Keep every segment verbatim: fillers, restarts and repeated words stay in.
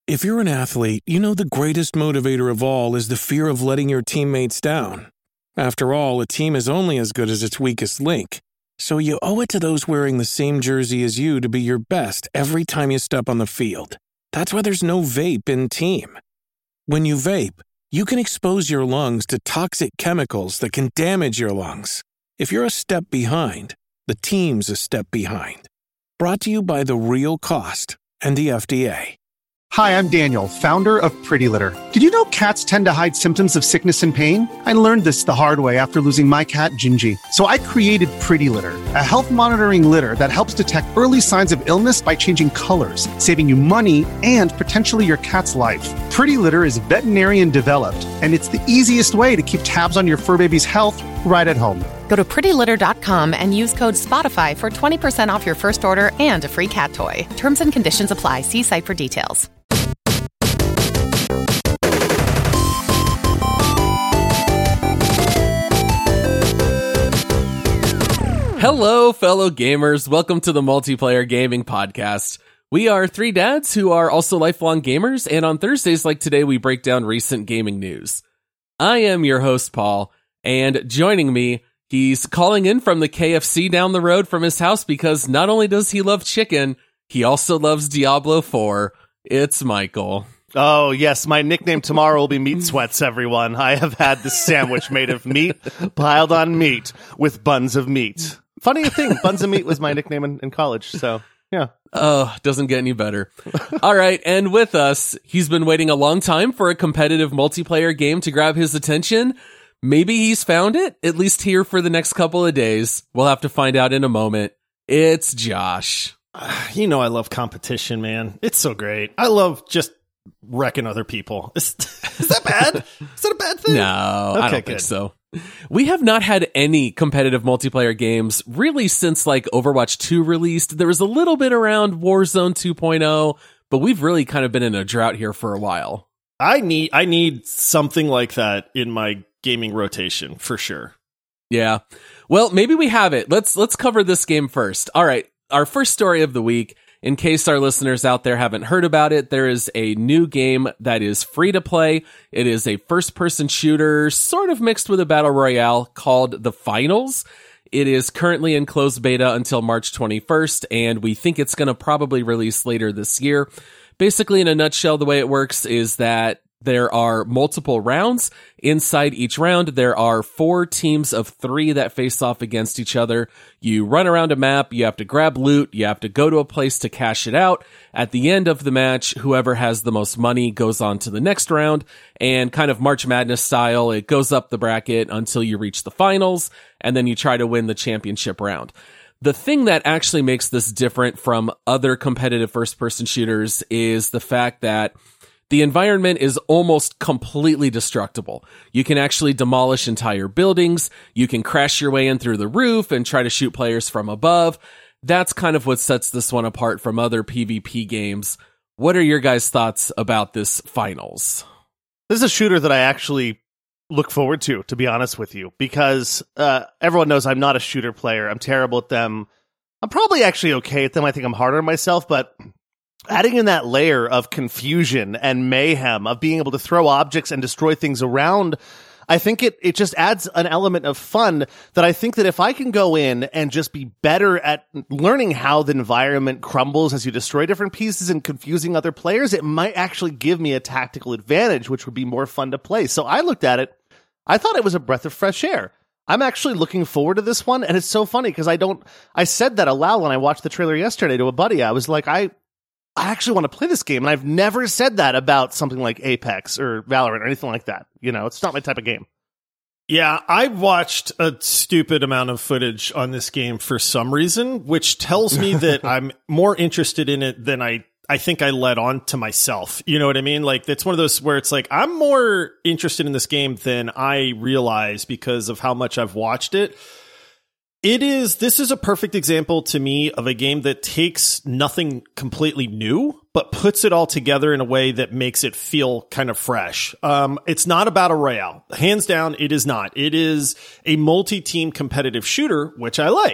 If you're an athlete, you know the greatest motivator of all is the fear of letting your teammates down. After all, a team is only as good as its weakest link. So you owe it to those wearing the same jersey as you to be your best every time you step on the field. That's why there's no vape in team. When you vape, you can expose your lungs to toxic chemicals that can damage your lungs. If you're a step behind, the team's a step behind. Brought to you by The Real Cost and the F D A. Hi, I'm Daniel, founder of Pretty Litter. Did you know cats tend to hide symptoms of sickness and pain? I learned this the hard way after losing my cat, Gingy. So I created Pretty Litter, a health monitoring litter that helps detect early signs of illness by changing colors, saving you money and potentially your cat's life. Pretty Litter is veterinarian developed, and it's the easiest way to keep tabs on your fur baby's health right at home. Go to pretty litter dot com and use code SPOTIFY for twenty percent off your first order and a free cat toy. Terms and conditions apply. See site for details. Hello, fellow gamers. Welcome to the Multiplayer Gaming Podcast. We are three dads who are also lifelong gamers, and on Thursdays like today, we break down recent gaming news. I am your host, Paul, and joining me, he's calling in from the K F C down the road from his house because not only does he love chicken, he also loves Diablo four. It's Michael. Oh, yes. My nickname tomorrow will be Meat Sweats, everyone. I have had this sandwich made of meat piled on meat with buns of meat. Funny thing, buns of meat was my nickname in, in college, so yeah. Oh, doesn't get any better. All right, and with us, he's been waiting a long time for a competitive multiplayer game to grab his attention. Maybe he's found it, at least here for the next couple of days. We'll have to find out in a moment. It's Josh. You know I love competition, man. It's so great. I love just wrecking other people. Is, is that bad? Is that a bad thing? No, okay, I don't good. think so. We have not had any competitive multiplayer games really since like Overwatch two released. There was a little bit around Warzone two point oh, but we've really kind of been in a drought here for a while. I need I need something like that in my gaming rotation for sure. Yeah. Well, maybe we have it. Let's let's cover this game first. All right. Our first story of the week. In case our listeners out there haven't heard about it, there is a new game that is free to play. It is a first-person shooter, sort of mixed with a battle royale, called The Finals. It is currently in closed beta until March twenty-first, and we think it's going to probably release later this year. Basically, in a nutshell, the way it works is that there are multiple rounds. Inside each round, there are four teams of three that face off against each other. You run around a map, you have to grab loot, you have to go to a place to cash it out. At the end of the match, whoever has the most money goes on to the next round, and kind of March Madness style, it goes up the bracket until you reach the finals, and then you try to win the championship round. The thing that actually makes this different from other competitive first-person shooters is the fact that the environment is almost completely destructible. You can actually demolish entire buildings. You can crash your way in through the roof and try to shoot players from above. That's kind of what sets this one apart from other PvP games. What are your guys' thoughts about this Finals? This is a shooter that I actually look forward to, to be honest with you, because uh, everyone knows I'm not a shooter player. I'm terrible at them. I'm probably actually okay at them. I think I'm harder on myself, but adding in that layer of confusion and mayhem of being able to throw objects and destroy things around, I think it, it just adds an element of fun that I think that if I can go in and just be better at learning how the environment crumbles as you destroy different pieces and confusing other players, it might actually give me a tactical advantage, which would be more fun to play. So I looked at it. I thought it was a breath of fresh air. I'm actually looking forward to this one. And it's so funny because I don't, I said that aloud when I watched the trailer yesterday to a buddy. I was like, I, I actually want to play this game, and I've never said that about something like Apex or Valorant or anything like that. You know, it's not my type of game. Yeah, I watched a stupid amount of footage on this game for some reason, which tells me that I'm more interested in it than I, I think I let on to myself. You know what I mean? Like, it's one of those where it's like, I'm more interested in this game than I realize because of how much I've watched it. It is, this is a perfect example to me of a game that takes nothing completely new, but puts it all together in a way that makes it feel kind of fresh. Um, it's not a battle royale. Hands down, it is not. It is a multi-team competitive shooter, which I like.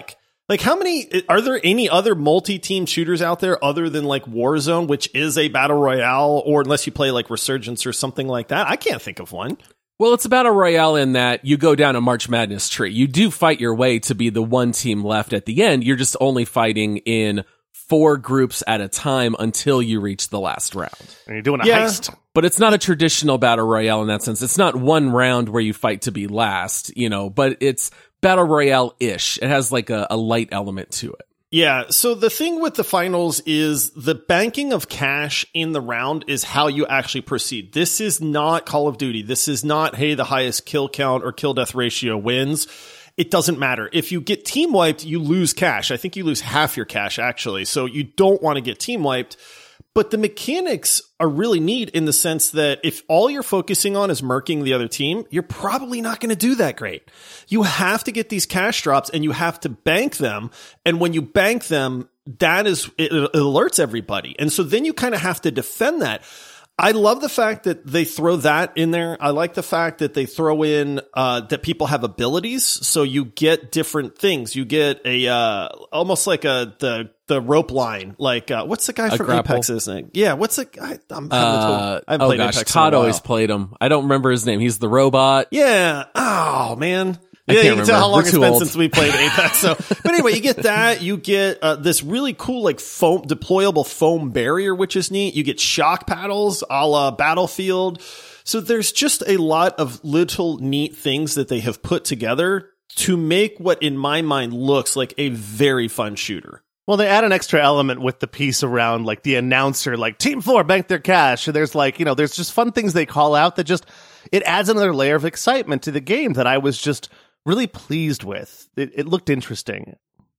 Like, how many, are there any other multi-team shooters out there other than like Warzone, which is a battle royale, or unless you play like Resurgence or something like that? I can't think of one. Well, it's a battle royale in that you go down a March Madness tree. You do fight your way to be the one team left at the end. You're just only fighting in four groups at a time until you reach the last round. And you're doing a Yeah. heist. But it's not a traditional battle royale in that sense. It's not one round where you fight to be last, you know, but it's battle royale-ish. It has like a, a light element to it. Yeah, so the thing with the finals is the banking of cash in the round is how you actually proceed. This is not Call of Duty. This is not, hey, the highest kill count or kill death ratio wins. It doesn't matter. If you get team wiped, you lose cash. I think you lose half your cash, actually. So you don't want to get team wiped. But the mechanics are really neat in the sense that if all you're focusing on is murking the other team, you're probably not going to do that great. You have to get these cash drops and you have to bank them. And when you bank them, that is, it, it alerts everybody. And so then you kind of have to defend that. I love the fact that they throw that in there. I like the fact that they throw in uh that people have abilities, so you get different things. You get a uh almost like a the the rope line. Like uh what's the guy A from grapple. Apex, isn't it? Yeah, what's the I, I'm having Uh, a total, I haven't oh played gosh, Apex in a Todd while. always played him. I don't remember his name. He's the robot. Yeah. Oh man. I Yeah, can't you can tell remember. how long We're it's too been old. since we played Apex. So, but anyway, you get that. You get uh, this really cool, like foam deployable foam barrier, which is neat. You get shock paddles, a la Battlefield. So there's just a lot of little neat things that they have put together to make what, in my mind, looks like a very fun shooter. Well, they add an extra element with the piece around, like, the announcer, like, Team four, bank their cash. And there's, like, you know, there's just fun things they call out that just, it adds another layer of excitement to the game that I was just really pleased with. It, it looked interesting.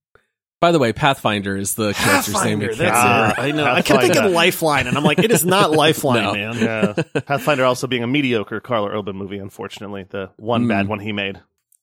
By the way, Pathfinder is the character's name. Pathfinder, You can't that's say. it. I know. I kept thinking Pathfinder. Lifeline, and I'm like, it is not Lifeline, No. man. Yeah. Pathfinder also being a mediocre Carl Urban movie, unfortunately. The one Mm. bad one he made.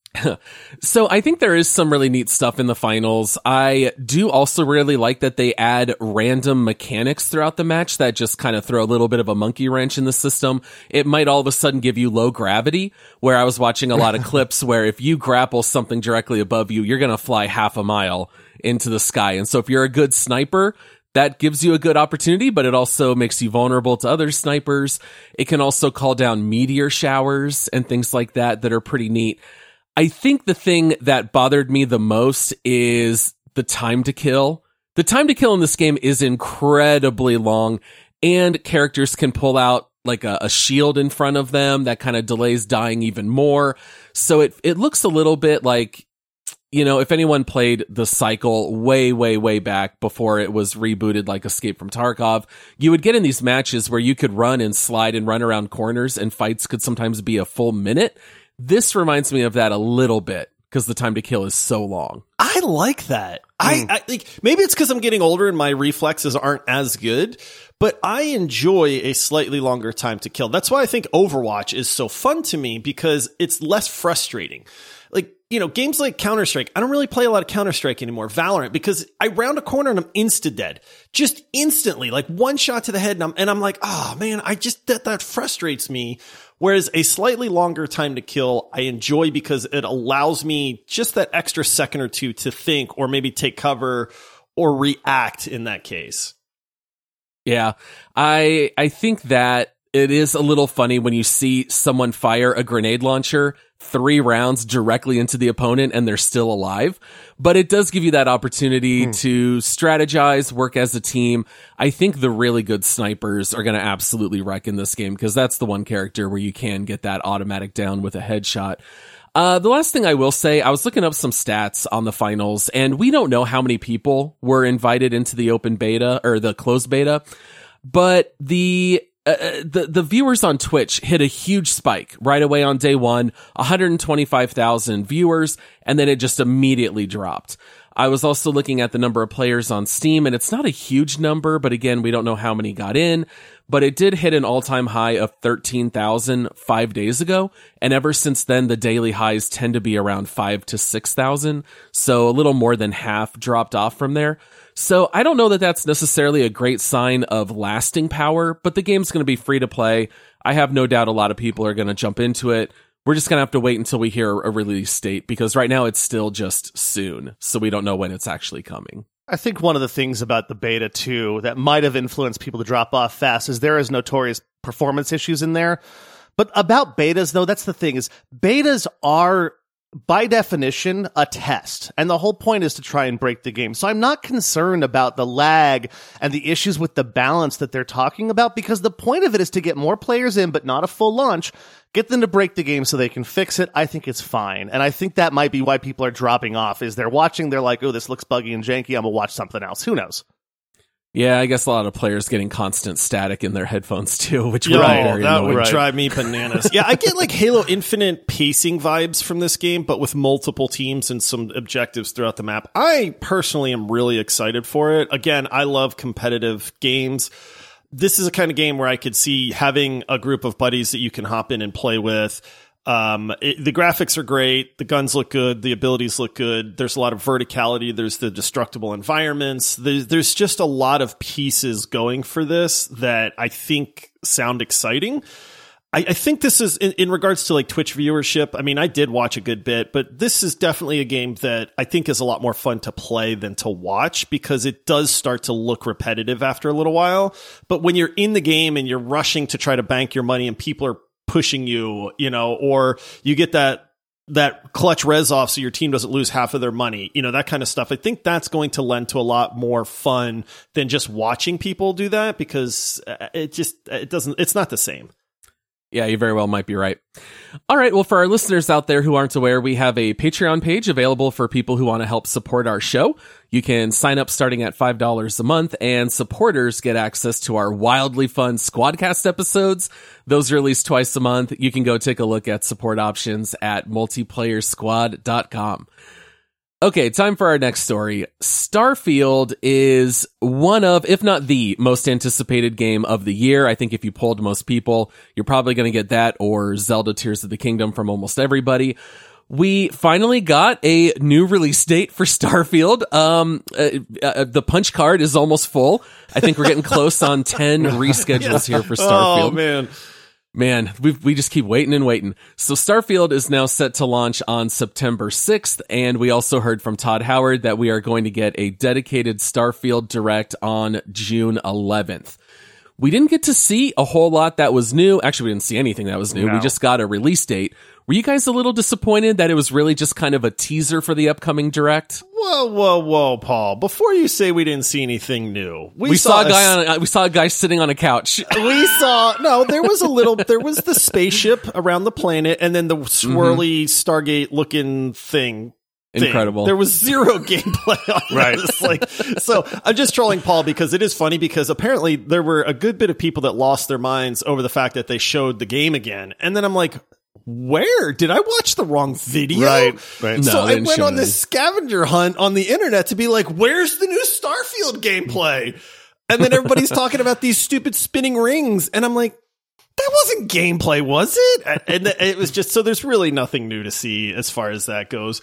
So I think there is some really neat stuff in the finals. I do also really like that they add random mechanics throughout the match that just kind of throw a little bit of a monkey wrench in the system. It might all of a sudden give you low gravity, where I was watching a lot of clips where if you grapple something directly above you, you're going to fly half a mile into the sky. And so if you're a good sniper, that gives you a good opportunity, but it also makes you vulnerable to other snipers. It can also call down meteor showers and things like that that are pretty neat. I think the thing that bothered me the most is the time to kill. The time to kill in this game is incredibly long, and characters can pull out like a, a shield in front of them that kind of delays dying even more. So it it looks a little bit like, you know, if anyone played the cycle way, way, way back before it was rebooted like Escape from Tarkov, you would get in these matches where you could run and slide and run around corners, and fights could sometimes be a full minute. This reminds me of that a little bit because the time to kill is so long. I like that. I, I like maybe it's because I'm getting older and my reflexes aren't as good, but I enjoy a slightly longer time to kill. That's why I think Overwatch is so fun to me, because it's less frustrating. Like, you know, games like Counter-Strike, I don't really play a lot of Counter-Strike anymore. Valorant, because I round a corner and I'm insta-dead. Just instantly, like one shot to the head, and I'm, and I'm like, oh man, I just, that, that frustrates me. Whereas a slightly longer time to kill, I enjoy because it allows me just that extra second or two to think, or maybe take cover or react in that case. Yeah, I I think that it is a little funny when you see someone fire a grenade launcher three rounds directly into the opponent and they're still alive. But it does give you that opportunity hmm. to strategize, work as a team. I think the really good snipers are going to absolutely wreck in this game, because that's the one character where you can get that automatic down with a headshot. Uh, the last thing I will say, I was looking up some stats on the finals, and we don't know how many people were invited into the open beta or the closed beta, but the Uh, the the viewers on Twitch hit a huge spike right away on day one, one hundred twenty-five thousand viewers, and then it just immediately dropped. I was also looking at the number of players on Steam, and it's not a huge number, but again, we don't know how many got in, but it did hit an all-time high of thirteen thousand five days ago, and ever since then, the daily highs tend to be around five to six thousand, so a little more than half dropped off from there. So I don't know that that's necessarily a great sign of lasting power, but the game's going to be free to play. I have no doubt a lot of people are going to jump into it. we're just going to have to wait until we hear a release date, because right now it's still just soon. So we don't know when it's actually coming. I think one of the things about the beta, too, that might have influenced people to drop off fast is there is notorious performance issues in there. But about betas, though, that's the thing, is betas are, by definition, a test. And the whole point is to try and break the game. So I'm not concerned about the lag and the issues with the balance that they're talking about, because the point of it is to get more players in, but not a full launch. Get them to break the game so they can fix it. I think it's fine. And I think that might be why people are dropping off, is they're watching, they're like, oh, this looks buggy and janky, I'm gonna watch something else. Who knows? Yeah, I guess a lot of players getting constant static in their headphones too, which Yo, would be very that annoying. would Right. drive me bananas. Yeah, I get like Halo Infinite pacing vibes from this game, but with multiple teams and some objectives throughout the map. I personally am really excited for it. Again, I love competitive games. This is a kind of game where I could see having a group of buddies that you can hop in and play with. Um, it, the graphics are great. The guns look good. The abilities look good. There's a lot of verticality. There's the destructible environments. There's, there's just a lot of pieces going for this that I think sound exciting. I, I think this is in, in regards to like Twitch viewership. I mean, I did watch a good bit, but this is definitely a game that I think is a lot more fun to play than to watch, because it does start to look repetitive after a little while. But when you're in the game and you're rushing to try to bank your money and people are pushing you, you know, or you get that that clutch res off so your team doesn't lose half of their money, you know, that kind of stuff. I think that's going to lend to a lot more fun than just watching people do that, because it just, it doesn't, it's not the same. Yeah, you very well might be right. All right, well, for our listeners out there who aren't aware, we have a Patreon page available for people who want to help support our show. You can sign up starting at five dollars a month, and supporters get access to our wildly fun Squadcast episodes. Those are released twice a month. You can go take a look at support options at multiplayer squad dot com. Okay, time for our next story. Starfield is one of, if not the most anticipated game of the year. I think if you polled most people, you're probably going to get that or Zelda Tears of the Kingdom from almost everybody. We finally got a new release date for Starfield. Um, uh, uh, the punch card is almost full. I think we're getting close on ten reschedules here for Starfield. Oh, man. Man, we we just keep waiting and waiting. So Starfield is now set to launch on September sixth, and we also heard from Todd Howard that we are going to get a dedicated Starfield Direct on June eleventh. We didn't get to see a whole lot that was new. Actually, we didn't see anything that was new. No. We just got a release date. Were you guys a little disappointed that it was really just kind of a teaser for the upcoming Direct? Whoa, whoa, whoa, Paul. Before you say we didn't see anything new, we, We saw, saw a guy on. A, we saw a guy sitting on a couch. we saw no there was a little there was the spaceship around the planet, and then the swirly Stargate looking thing thing. Incredible. There was zero gameplay on Right. this. Like, so I'm just trolling Paul because it is funny, because apparently there were a good bit of people that lost their minds over the fact that they showed the game again, and then I'm like, where did I watch the wrong video? Right, right. No, So they I didn't went show on this scavenger hunt on the internet to be like, where's the new Starfield gameplay? And then everybody's talking about these stupid spinning rings. And I'm like, that wasn't gameplay, was it? And it was just, so there's really nothing new to see as far as that goes.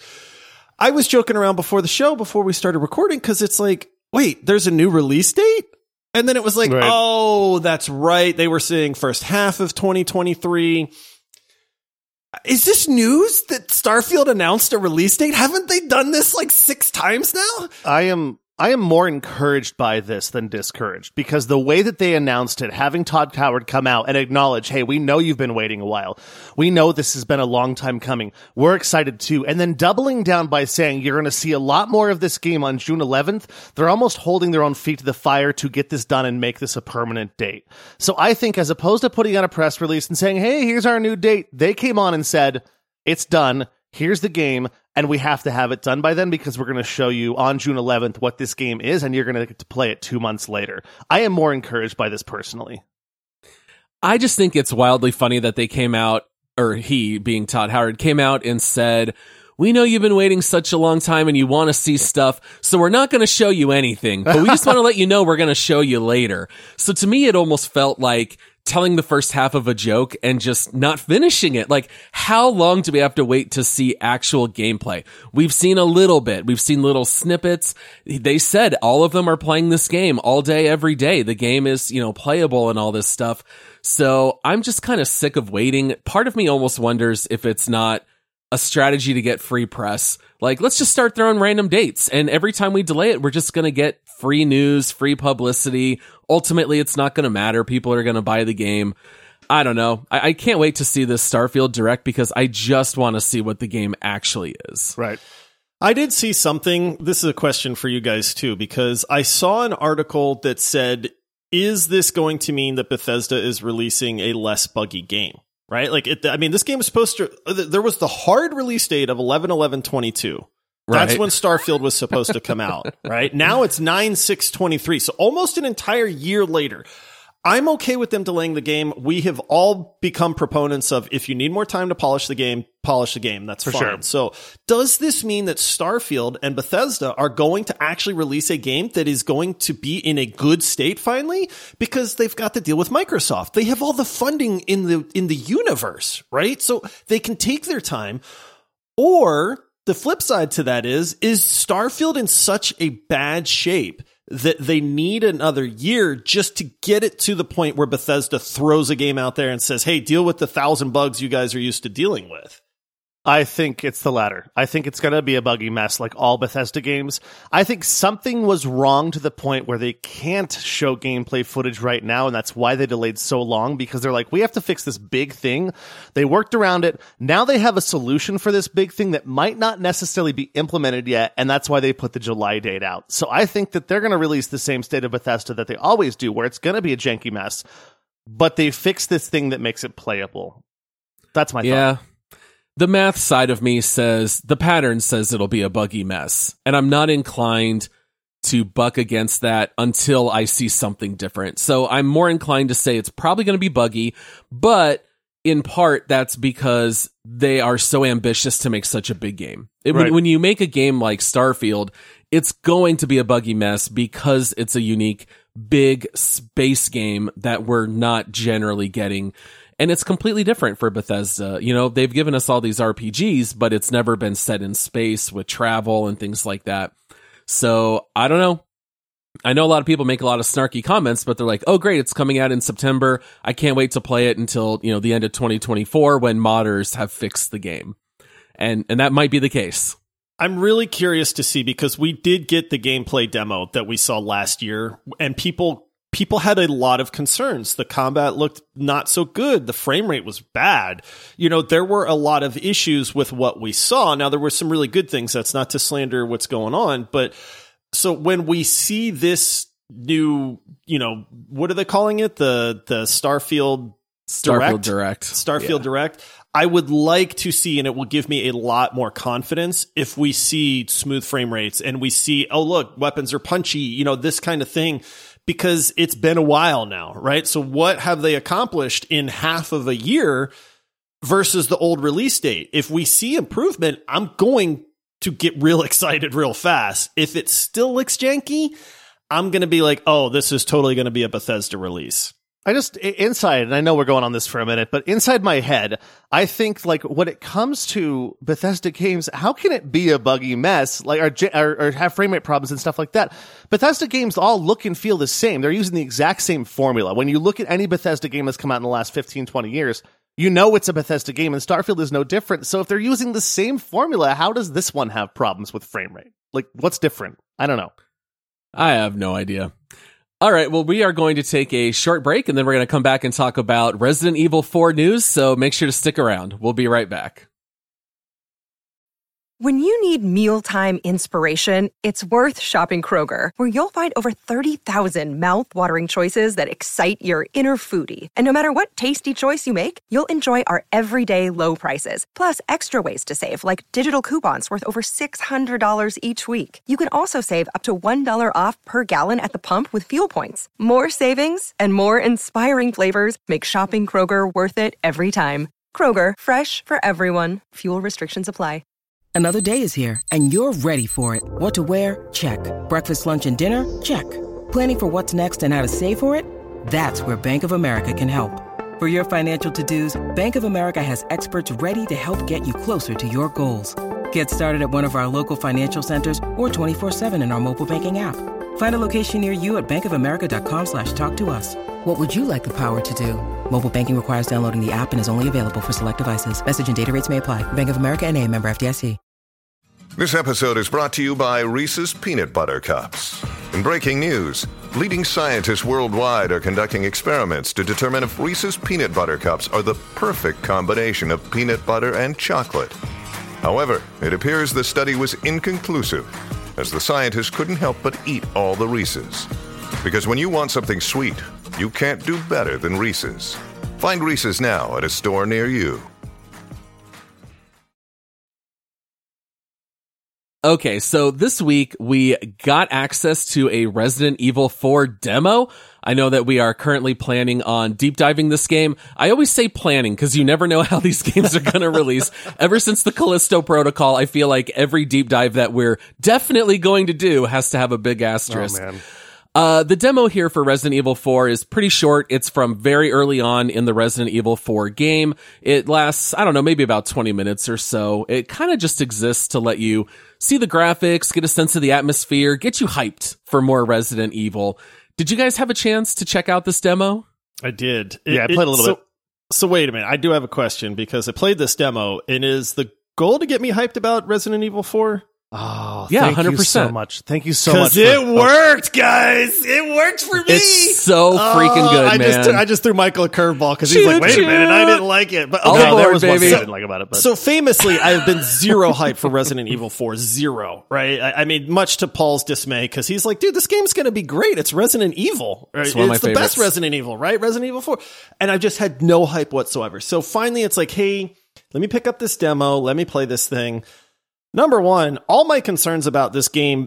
I was joking around before the show, before we started recording, because it's like, wait, there's a new release date? And then it was like, Right. oh, that's right. They were saying first half of twenty twenty-three. Is this news that Starfield announced a release date? Haven't they done this like six times now? I am I am more encouraged by this than discouraged, because the way that they announced it, having Todd Howard come out and acknowledge, hey, we know you've been waiting a while. We know this has been a long time coming. We're excited too. And then doubling down by saying you're going to see a lot more of this game on June eleventh. They're almost holding their own feet to the fire to get this done and make this a permanent date. So I think, as opposed to putting out a press release and saying, hey, here's our new date, they came on and said, it's done. Here's the game, and we have to have it done by then, because we're going to show you on June eleventh what this game is, and you're going to get to play it two months later. I am more encouraged by this personally. I just think it's wildly funny that they came out, or he, being Todd Howard, came out and said, we know you've been waiting such a long time and you want to see stuff, so we're not going to show you anything, but we just want to let you know we're going to show you later. So to me, it almost felt like telling the first half of a joke and just not finishing it. Like, how long do we have to wait to see actual gameplay? We've seen a little bit. We've seen little snippets. They said all of them are playing this game all day, every day. The game is, you know, playable and all this stuff. So I'm just kind of sick of waiting. Part of me almost wonders if it's not a strategy to get free press. Like, let's just start throwing random dates. And every time we delay it, we're just going to get free news, free publicity. Ultimately, it's not going to matter. People are going to buy the game. I don't know. I-, I can't wait to see this Starfield Direct because I just want to see what the game actually is. Right. I did see something. This is a question for you guys too, because I saw an article that said, is this going to mean that Bethesda is releasing a less buggy game? Right? Like, it, I mean, this game is supposed to, there was the hard release date of eleven eleven twenty-two. That's right. When Starfield was supposed to come out, right? Now it's nine six twenty-three. So almost an entire year later. I'm okay with them delaying the game. We have all become proponents of, if you need more time to polish the game, polish the game. That's for fine. Sure. So does this mean that Starfield and Bethesda are going to actually release a game that is going to be in a good state finally? Because they've got to deal with Microsoft. They have all the funding in the, in the universe, right? So they can take their time. Or the flip side to that is, is Starfield in such a bad shape that they need another year just to get it to the point where Bethesda throws a game out there and says, hey, deal with the thousand bugs you guys are used to dealing with? I think it's the latter. I think it's going to be a buggy mess like all Bethesda games. I think something was wrong to the point where they can't show gameplay footage right now, and that's why they delayed so long, because they're like, we have to fix this big thing. They worked around it. Now they have a solution for this big thing that might not necessarily be implemented yet, and that's why they put the July date out. So I think that they're going to release the same state of Bethesda that they always do, where it's going to be a janky mess, but they fixed this thing that makes it playable. That's my yeah. thought. The math side of me says, the pattern says it'll be a buggy mess. And I'm not inclined to buck against that until I see something different. So I'm more inclined to say it's probably going to be buggy, but in part that's because they are so ambitious to make such a big game. It, right. when, when you make a game like Starfield, it's going to be a buggy mess because it's a unique, big space game that we're not generally getting. And it's completely different for Bethesda. You know, they've given us all these R P Gs, but it's never been set in space with travel and things like that. So I don't know. I know a lot of people make a lot of snarky comments, but they're like, oh, great, it's coming out in September. I can't wait to play it until, you know, the end of twenty twenty-four when modders have fixed the game. And and that might be the case. I'm really curious to see, because we did get the gameplay demo that we saw last year, and people People had a lot of concerns. The combat looked not so good. The frame rate was bad. You know, there were a lot of issues with what we saw. Now, there were some really good things. That's not to slander what's going on. But so when we see this new, you know, what are they calling it? The the Starfield Starfield Direct? Direct. Starfield yeah. Direct. I would like to see, and it will give me a lot more confidence if we see smooth frame rates and we see, oh, look, weapons are punchy, you know, this kind of thing. Because it's been a while now, right? So what have they accomplished in half of a year versus the old release date? If we see improvement, I'm going to get real excited real fast. If it still looks janky, I'm going to be like, oh, this is totally going to be a Bethesda release. I just, inside, and I know we're going on this for a minute, but inside my head, I think, like, when it comes to Bethesda games, how can it be a buggy mess, like, or, or, or have frame rate problems and stuff like that? Bethesda games all look and feel the same. They're using the exact same formula. When you look at any Bethesda game that's come out in the last fifteen, twenty years, you know it's a Bethesda game, and Starfield is no different. So if they're using the same formula, how does this one have problems with frame rate? Like, what's different? I don't know. I have no idea. All right, well, we are going to take a short break, and then we're going to come back and talk about Resident Evil four news, so make sure to stick around. We'll be right back. When you need mealtime inspiration, it's worth shopping Kroger, where you'll find over thirty thousand mouth-watering choices that excite your inner foodie. And no matter what tasty choice you make, you'll enjoy our everyday low prices, plus extra ways to save, like digital coupons worth over six hundred dollars each week. You can also save up to one dollar off per gallon at the pump with fuel points. More savings and more inspiring flavors make shopping Kroger worth it every time. Kroger, fresh for everyone. Fuel restrictions apply. Another day is here, and you're ready for it. What to wear? Check. Breakfast, lunch, and dinner? Check. Planning for what's next and how to save for it? That's where Bank of America can help. For your financial to-dos, Bank of America has experts ready to help get you closer to your goals. Get started at one of our local financial centers or twenty-four seven in our mobile banking app. Find a location near you at bankofamerica.com slash talk to us. What would you like the power to do? Mobile banking requires downloading the app and is only available for select devices. Message and data rates may apply. Bank of America N A, member F D I C. This episode is brought to you by Reese's Peanut Butter Cups. In breaking news, leading scientists worldwide are conducting experiments to determine if Reese's Peanut Butter Cups are the perfect combination of peanut butter and chocolate. However, it appears the study was inconclusive, as the scientists couldn't help but eat all the Reese's. Because when you want something sweet, you can't do better than Reese's. Find Reese's now at a store near you. Okay, so this week we got access to a Resident Evil four demo. I know that we are currently planning on deep diving this game. I always say planning because you never know how these games are going to release. Ever since the Callisto Protocol, I feel like every deep dive that we're definitely going to do has to have a big asterisk. Oh, man. Uh, the demo here for Resident Evil four is pretty short. It's from very early on in the Resident Evil four game. It lasts, I don't know, maybe about twenty minutes or so. It kind of just exists to let you see the graphics, get a sense of the atmosphere, get you hyped for more Resident Evil. Did you guys have a chance to check out this demo? I did. It, Yeah, I played it, a little so, bit. So wait a minute. I do have a question because I played this demo, and is the goal to get me hyped about Resident Evil four? Oh, Yeah, thank one hundred percent. you so much. Thank you so much. Because it for- worked, guys. It worked for me. It's so freaking good, I man. Just, I just threw Michael a curveball because he's Choo like, wait choo. a minute, I didn't like it. But All okay, No, there aboard, was one baby. thing I didn't like about it. But So famously, I have been zero hype for Resident Evil four. Zero, right? I, I mean, much to Paul's dismay, because he's like, dude, this game's going to be great. It's Resident Evil. Right? It's one of my the favorites. best Resident Evil, right? Resident Evil four. And I just had no hype whatsoever. So finally, it's like, hey, let me pick up this demo. Let me play this thing. Number one, all my concerns about this game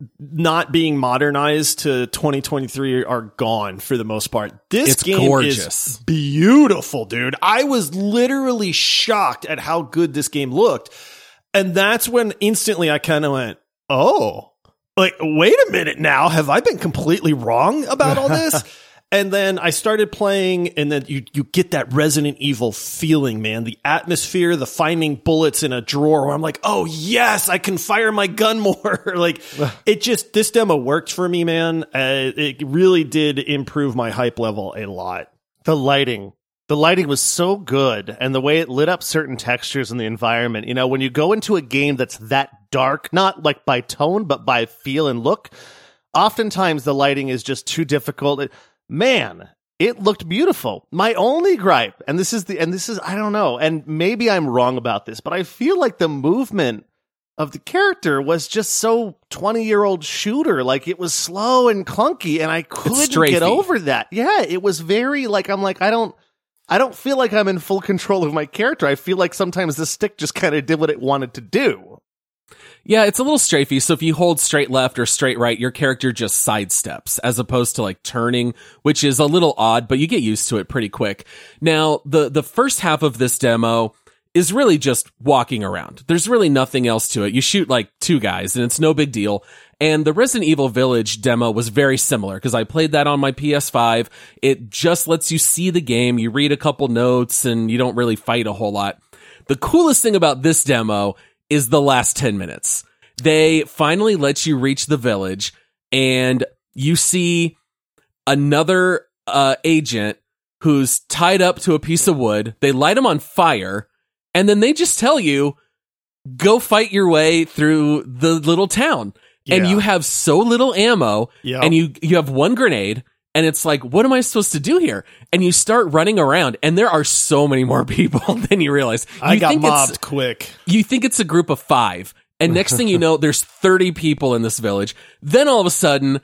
not being modernized to twenty twenty-three are gone for the most part. This It's game gorgeous. is beautiful, dude. I was literally shocked at how good this game looked. And that's when instantly I kind of went, oh, like, wait a minute now. Have I been completely wrong about all this? And then I started playing, and then you you get that Resident Evil feeling, man. The atmosphere, the finding bullets in a drawer where I'm like, oh, yes, I can fire my gun more. Like, it just, this demo worked for me, man. Uh, it really did improve my hype level a lot. the lighting. The lighting was so good, and the way it lit up certain textures in the environment. You know, when you go into a game that's that dark, not like by tone, but by feel and look, oftentimes the lighting is just too difficult. It, man, it looked beautiful. My only gripe, and this is the, and this is, I don't know, and maybe I'm wrong about this, but I feel like the movement of the character was just so twenty-year-old shooter. Like, it was slow and clunky, and I couldn't strafey. get over that. Yeah, it was very, like, I'm like, I don't, I don't feel like I'm in full control of my character. I feel like sometimes the stick just kind of did what it wanted to do. Yeah, it's a little strafey. So if you hold straight left or straight right, your character just sidesteps as opposed to like turning, which is a little odd, but you get used to it pretty quick. Now, the, the first half of this demo is really just walking around. There's really nothing else to it. You shoot like two guys and it's no big deal. And the Resident Evil Village demo was very similar because I played that on my P S five. It just lets you see the game. You read a couple notes and you don't really fight a whole lot. The coolest thing about this demo is the last ten minutes. They finally let you reach the village and you see another uh, agent who's tied up to a piece of wood. They light him on fire and then they just tell you, go fight your way through the little town. And Yeah. you have so little ammo Yep. and you, you have one grenade. And it's like, what am I supposed to do here? And you start running around, and there are so many more people than you realize. You I got think it's- mobbed quick. You think it's a group of five, and next thing you know, there's thirty people in this village. Then all of a sudden,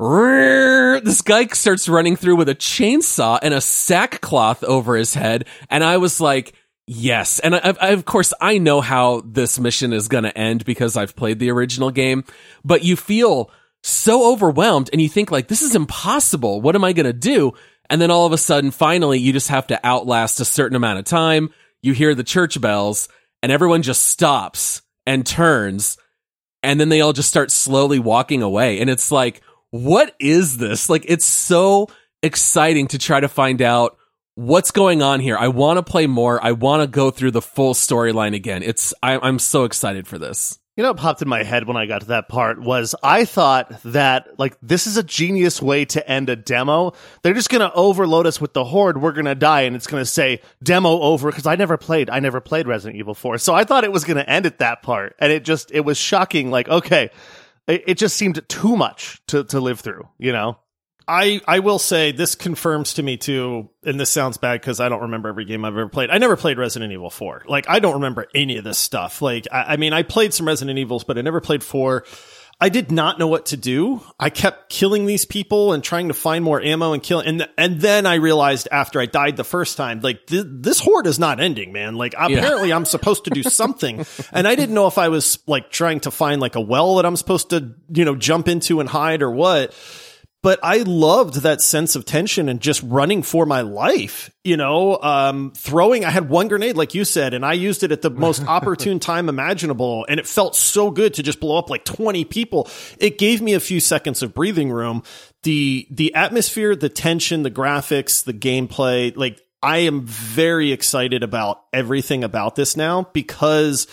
this guy starts running through with a chainsaw and a sackcloth over his head, and I was like, yes. And I, I, of course, I know how this mission is going to end because I've played the original game, but you feel so overwhelmed and you think like, this is impossible. What am I going to do? And then all of a sudden, finally, you just have to outlast a certain amount of time. You hear the church bells and everyone just stops and turns. And then they all just start slowly walking away. And it's like, what is this? Like, it's so exciting to try to find out what's going on here? I want to play more. I want to go through the full storyline again. It's I, I'm so excited for this. You know what popped in my head when I got to that part was I thought that, like, this is a genius way to end a demo. They're just going to overload us with the Horde. We're going to die, and it's going to say, demo over, because I never played. I never played Resident Evil four. So I thought it was going to end at that part, and it just, it was shocking. Like, okay, it, it just seemed too much to, to live through, you know? I, I will say this confirms to me too, and this sounds bad because I don't remember every game I've ever played. I never played Resident Evil four. Like, I don't remember any of this stuff. Like, I, I mean, I played some Resident Evils, but I never played four. I did not know what to do. I kept killing these people and trying to find more ammo and kill. And, and then I realized after I died the first time, like, th- this horde is not ending, man. Like, apparently yeah. I'm supposed to do something. And I didn't know if I was like trying to find like a well that I'm supposed to, you know, jump into and hide or what. But I loved that sense of tension and just running for my life, you know, um, throwing, I had one grenade, like you said, and I used it at the most opportune time imaginable. And it felt so good to just blow up like twenty people. It gave me a few seconds of breathing room. The, the atmosphere, the tension, the graphics, the gameplay, like I am very excited about everything about this now because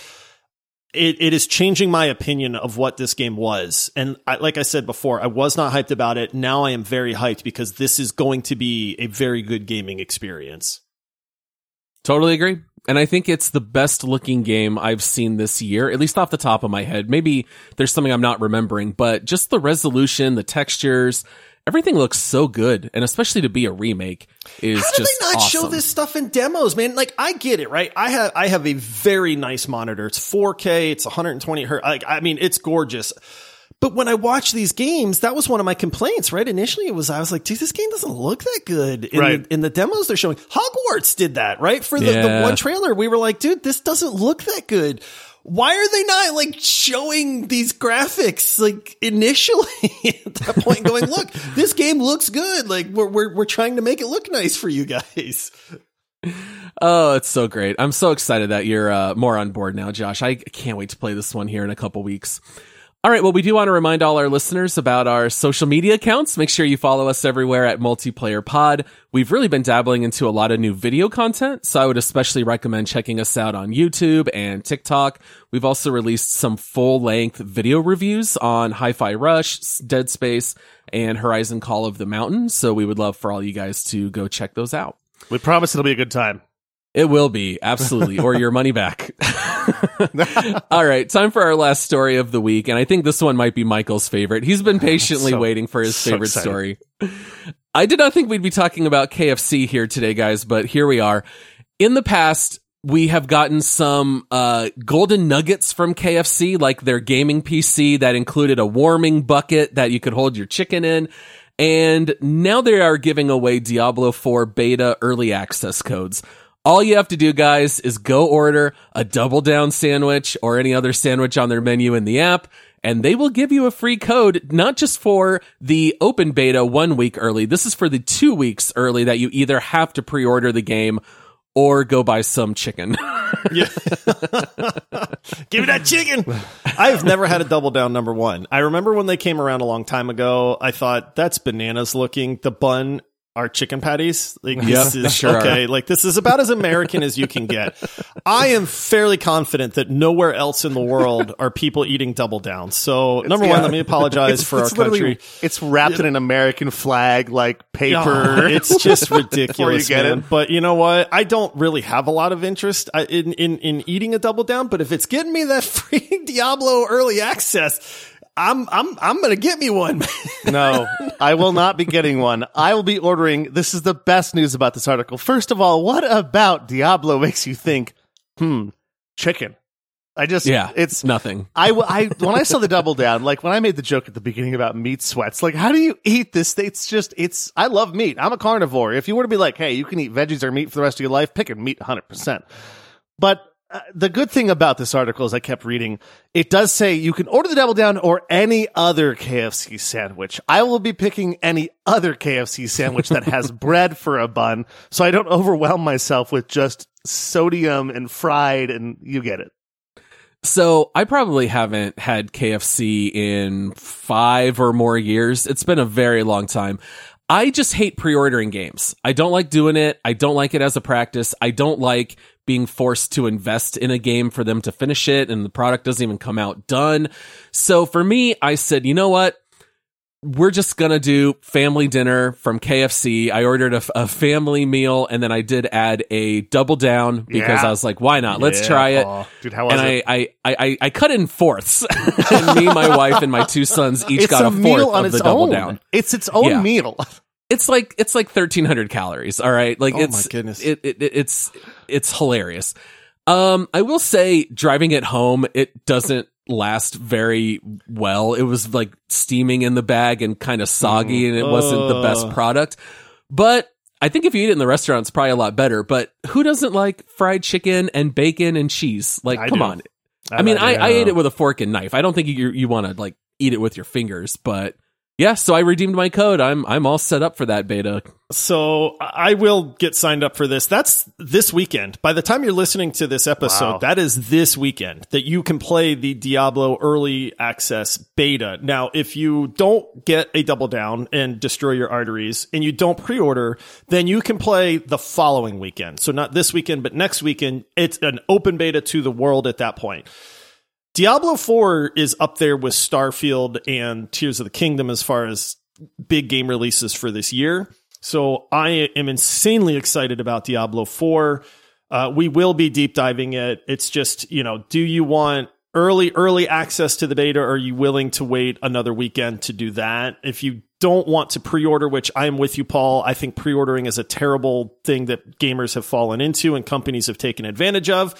It it is changing my opinion of what this game was. And I, like I said before, I was not hyped about it. Now I am very hyped because this is going to be a very good gaming experience. Totally agree. And I think it's the best looking game I've seen this year, at least off the top of my head. Maybe there's something I'm not remembering, but just the resolution, the textures, everything looks so good, and especially to be a remake is just How did they not awesome. show this stuff in demos, man? Like, I get it, right? I have I have a very nice monitor. It's four K. It's one hundred twenty hertz. Like, I mean, it's gorgeous. But when I watch these games, that was one of my complaints, right? Initially, it was I was like, dude, this game doesn't look that good. In, right. the, in the demos they're showing, Hogwarts did that, right? For the, Yeah. the one trailer, we were like, dude, this doesn't look that good. Why are they not like showing these graphics like initially at that point going, look, this game looks good. Like we're, we're, we're trying to make it look nice for you guys. Oh, it's so great. I'm so excited that you're uh, more on board now, Josh. I can't wait to play this one here in a couple weeks. All right. Well, we do want to remind all our listeners about our social media accounts. Make sure you follow us everywhere at Multiplayer Pod. We've really been dabbling into a lot of new video content, so I would especially recommend checking us out on YouTube and TikTok. We've also released some full-length video reviews on Hi-Fi Rush, Dead Space, and Horizon Call of the Mountain, so we would love for all you guys to go check those out. We promise it'll be a good time. It will be, absolutely, or your money back. All right, time for our last story of the week, and I think this one might be Michael's favorite. He's been patiently So- waiting for his so favorite excited. story. I did not think we'd be talking about K F C here today, guys, but here we are. In the past, we have gotten some uh golden nuggets from K F C, like their gaming P C that included a warming bucket that you could hold your chicken in. And now they are giving away Diablo four beta early access codes. All you have to do, guys, is go order a Double Down sandwich or any other sandwich on their menu in the app, and they will give you a free code, not just for the open beta one week early. This is for the two weeks early that you either have to pre-order the game or go buy some chicken. Yeah. Give me that chicken. I've never had a Double Down number one. I remember when they came around a long time ago, I thought that's bananas looking. The bun are chicken patties. Like, this Yep, is sure okay. Like, this is about as American as you can get. I am fairly confident that nowhere else in the world are people eating Double Down. So, number one, yeah. let me apologize It's, for it's our literally- country. It's wrapped in an American flag, like paper. Oh, it's just ridiculous, Before you get man. it. But you know what? I don't really have a lot of interest uh, in, in, in eating a Double Down, but if it's getting me that free Diablo early access, I'm, I'm, I'm going to get me one. No, I will not be getting one. I will be ordering. This is the best news about this article. First of all, what about Diablo makes you think, hmm, chicken? I just, Yeah, it's nothing. I, I, when I saw the Double Down, like when I made the joke at the beginning about meat sweats, like how do you eat this? It's just, it's, I love meat. I'm a carnivore. If you were to be like, hey, you can eat veggies or meat for the rest of your life, pick a meat one hundred percent. But uh, the good thing about this article is I kept reading, it does say you can order the Double Down or any other K F C sandwich. I will be picking any other K F C sandwich that has bread for a bun, so I don't overwhelm myself with just sodium and fried, and you get it. So I probably haven't had K F C in five or more years. It's been a very long time. I just hate pre-ordering games. I don't like doing it. I don't like it as a practice. I don't like being forced to invest in a game for them to finish it, and the product doesn't even come out done. So for me, I said, you know what? We're just going to do family dinner from K F C. I ordered a, a family meal, and then I did add a Double Down because Yeah. I was like, why not? Let's Yeah. try it. Aw. Dude, how was and it? I, I, I, I cut it in fourths. And me, my wife, and my two sons each It's got a, a, fourth meal on of its the Double own. Down. It's its own Yeah. meal. It's like it's like thirteen hundred calories. All right, like Oh my it's goodness. It, it, it it's it's hilarious. Um, I will say, driving it home, it doesn't last very well. It was like steaming in the bag and kind of soggy, and it wasn't the best Ugh. product. But I think if you eat it in the restaurant, it's probably a lot better. But who doesn't like fried chicken and bacon and cheese? Like, I come do. on. I mean, I, yeah. I ate it with a fork and knife. I don't think you you want to like eat it with your fingers, but. Yeah, so I redeemed my code. I'm I'm all set up for that beta. So I will get signed up for this. That's this weekend. By the time you're listening to this episode, Wow. that is this weekend that you can play the Diablo early access beta. Now, if you don't get a Double Down and destroy your arteries and you don't pre-order, then you can play the following weekend. So not this weekend, but next weekend. It's an open beta to the world at that point. Diablo four is up there with Starfield and Tears of the Kingdom as far as big game releases for this year. So I am insanely excited about Diablo four. Uh, we will be deep diving it. It's just, you know, do you want early, early access to the beta? Or are you willing to wait another weekend to do that? If you don't want to pre-order, which I'm with you, Paul, I think pre-ordering is a terrible thing that gamers have fallen into and companies have taken advantage of.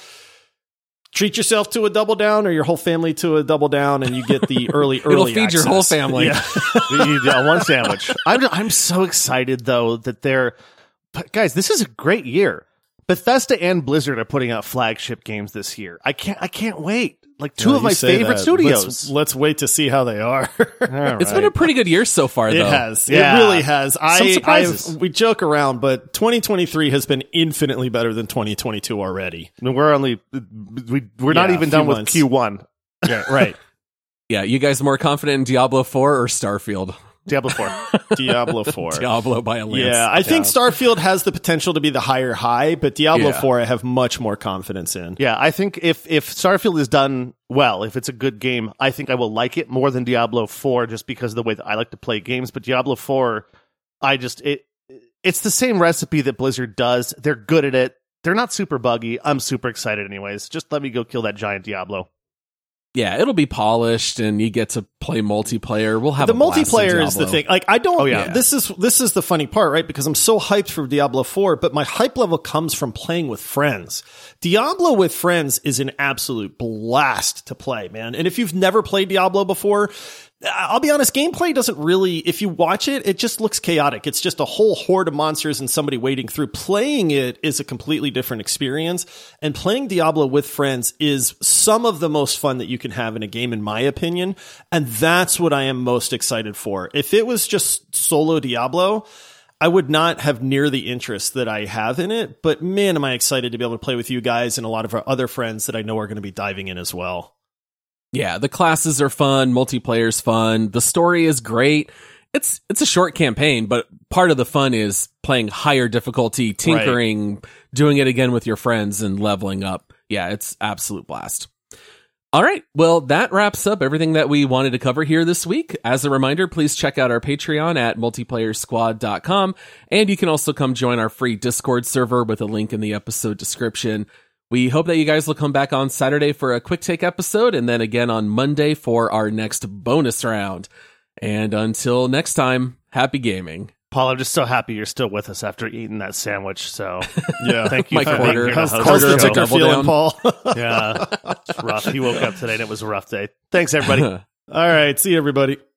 Treat yourself to a Double Down or your whole family to a Double Down, and you get the early, early It'll feed access. your whole family. Yeah. You need, uh, one sandwich. I'm I'm so excited though that they're but guys. This is a great year. Bethesda and Blizzard are putting out flagship games this year. I can't I can't wait. Like two Yeah, of you my say favorite that. studios. Let's, let's wait to see how they are. It's been a pretty good year so far, though. It has. Yeah. It really has. I, surprises. I've, we joke around, but twenty twenty-three has been infinitely better than twenty twenty-two already. I mean, we're only we we're not Yeah, even a done few with months. Q one. Yeah, right. Yeah, you guys more confident in Diablo four or Starfield? Diablo four. Diablo four. Diablo by a lance. Yeah, I think Starfield has the potential to be the higher high, but Diablo Yeah. four I have much more confidence in. Yeah, I think if if Starfield is done well, if it's a good game, I think I will like it more than Diablo four just because of the way that I like to play games. But Diablo four, I just it it's the same recipe that Blizzard does. They're good at it. They're not super buggy. I'm super excited anyways. Just let me go kill that giant Diablo. Yeah, it'll be polished, and you get to play multiplayer. We'll have the a blast in multiplayer is the Diablo. thing. Like I don't. Oh, yeah. This is this is the funny part, right? Because I'm so hyped for Diablo four, but my hype level comes from playing with friends. Diablo with friends is an absolute blast to play, man. And if you've never played Diablo before, I'll be honest, gameplay doesn't really, if you watch it, it just looks chaotic. It's just a whole horde of monsters and somebody wading through. Playing it is a completely different experience. And playing Diablo with friends is some of the most fun that you can have in a game, in my opinion. And that's what I am most excited for. If it was just solo Diablo, I would not have near the interest that I have in it. But man, am I excited to be able to play with you guys and a lot of our other friends that I know are going to be diving in as well. Yeah, the classes are fun, multiplayer's fun, the story is great. It's it's a short campaign, but part of the fun is playing higher difficulty, tinkering, right. doing it again with your friends, and leveling up. Yeah, it's absolute blast. All right, well, that wraps up everything that we wanted to cover here this week. As a reminder, please check out our Patreon at multiplayer squad dot com, and you can also come join our free Discord server with a link in the episode description. We hope that you guys will come back on Saturday for a quick take episode, and then again on Monday for our next bonus round. And until next time, happy gaming. Paul, I'm just so happy you're still with us after eating that sandwich. So yeah, thank you My for quarter, being here. How's, to how's host the show. ticker feeling, down. Paul? Yeah, it's rough. He woke up today and it was a rough day. Thanks, everybody. All right, see you, everybody.